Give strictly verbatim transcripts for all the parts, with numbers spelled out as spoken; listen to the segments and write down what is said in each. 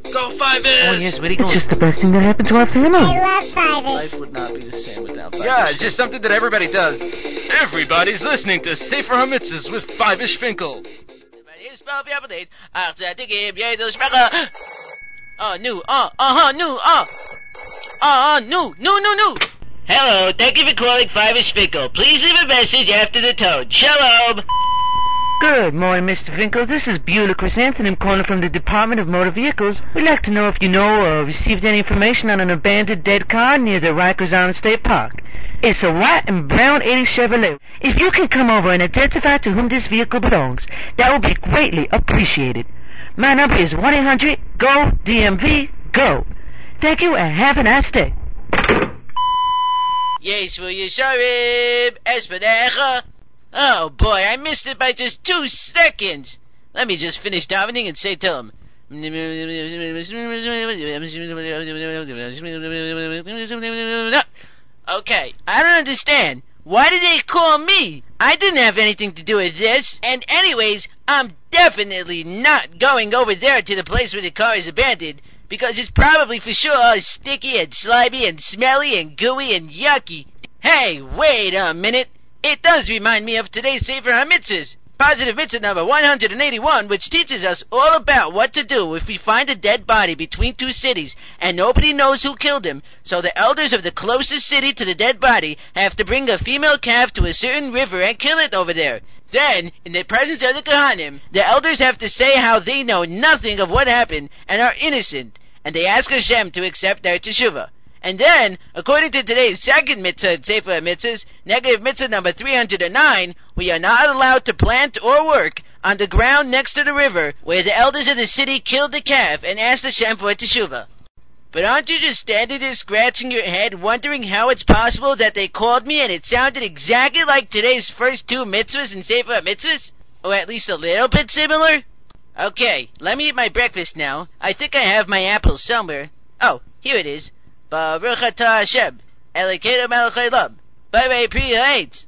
Go Five-ish! Oh, yes, where are you going? It's just the best thing that happened to our family. I love Five-ish. Life would not be the same without Five-ish. Yeah, it's just something that everybody does. Everybody's listening to Safer Hamitzvahs with Five-ish Finkel. Oh, new, oh, uh-huh, new, oh. Uh, uh, new, new, new, new. Hello, thank you for calling Five-ish Finkel. Please leave a message after the tone. Shalom. Good morning, Mister Finkel. This is Beulah Chrysanthemum calling from the Department of Motor Vehicles. We'd like to know if you know or received any information on an abandoned dead car near the Rikers Island State Park. It's a white and brown eighty Chevrolet. If you can come over and identify to whom this vehicle belongs, that will be greatly appreciated. My number is one eight hundred G O D M V, go. Thank you and have a nice day. Yes, will you, Sharib? Espedecha. Oh, boy, I missed it by just two seconds. Let me just finish davening and say to him. Okay, I don't understand. Why did they call me? I didn't have anything to do with this. And anyways, I'm definitely not going over there to the place where the car is abandoned, because it's probably for sure all sticky and slimy and smelly and gooey and yucky. Hey, wait a minute. It does remind me of today's Sefer HaMitzvahs, Positive Mitzvah number one hundred eighty-one, which teaches us all about what to do if we find a dead body between two cities and nobody knows who killed him. So the elders of the closest city to the dead body have to bring a female calf to a certain river and kill it over there. Then, in the presence of the Kohanim, the elders have to say how they know nothing of what happened and are innocent, and they ask Hashem to accept their teshuvah. And then, according to today's second mitzvah in Sefer HaMitzvahs, negative mitzvah number three hundred nine, we are not allowed to plant or work on the ground next to the river where the elders of the city killed the calf and asked Hashem for a teshuvah. But aren't you just standing there scratching your head, wondering how it's possible that they called me and it sounded exactly like today's first two mitzvahs in Sefer HaMitzvahs? Or at least a little bit similar? Okay, let me eat my breakfast now. I think I have my apple somewhere. Oh, here it is. Baruch atah Hashem, Elokeinu melech haolam, Borei pri ha'etz.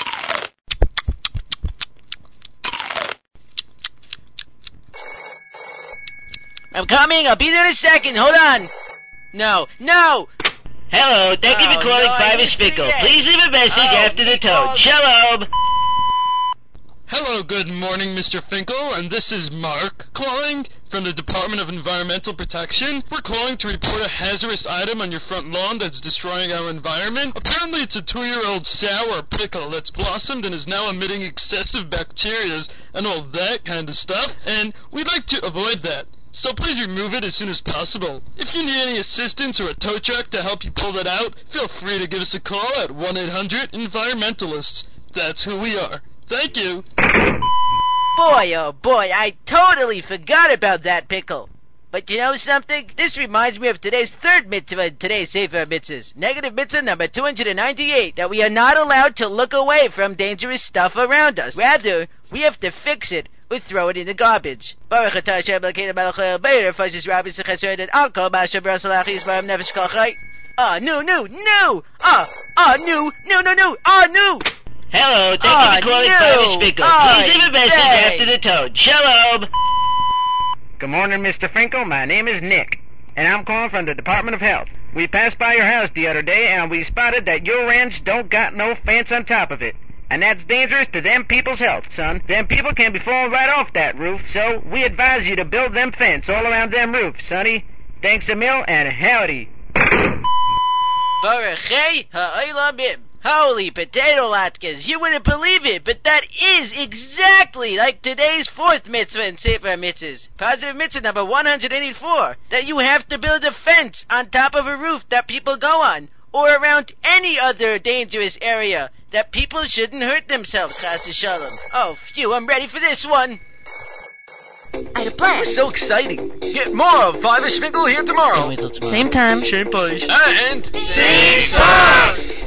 I'm coming, I'll be there in a second, hold on. No, no! Hello, thank you for calling no, Five-ish Finkel. Please leave a message oh, after the tone. Shalom! Hello, good morning, Mister Finkel, and this is Mark calling from the Department of Environmental Protection. We're calling to report a hazardous item on your front lawn that's destroying our environment. Apparently it's a two-year-old sour pickle that's blossomed and is now emitting excessive bacteria and all that kind of stuff, and we'd like to avoid that. So please remove it as soon as possible. If you need any assistance or a tow truck to help you pull that out, feel free to give us a call at one eight hundred environmentalists. That's who we are. Thank you. Boy, oh boy, I totally forgot about that pickle. But you know something? This reminds me of today's third mitzvah in today's Sefer HaMitzvahs. Negative mitzvah number two hundred ninety-eight, that we are not allowed to look away from dangerous stuff around us. Rather, we have to fix it or throw it in the garbage. Baruch atah Hashem Elokeinu melech haolam, Fashis Rabbi Sechesed and Alko Masha Brasalachis Baram Nefesh Kolchai. Ah, new, new, new! Ah, ah, new, new, new, new! Ah, new! Hello, thank Ah, you for calling no. Five-ish Finkel. Ah, Please leave a message say. after the tone. Shalom! Good morning, Mister Finkel. My name is Nick, and I'm calling from the Department of Health. We passed by your house the other day, and we spotted that your ranch don't got no fence on top of it. And that's dangerous to them people's health, son. Them people can be falling right off that roof, so we advise you to build them fence all around them roofs, sonny. Thanks a mil, and howdy. Baruch ha'olamim. Holy potato latkes, you wouldn't believe it, but that is exactly like today's fourth mitzvah in Sefer HaMitzvahs. Positive mitzvah number one hundred eighty-four, that you have to build a fence on top of a roof that people go on, or around any other dangerous area that people shouldn't hurt themselves, chas v'shalom. Oh, phew, I'm ready for this one. I had a plan. So exciting. Get more of Five-ish Finkel here tomorrow. Wait till tomorrow. Same time, same place. And... Sing songs!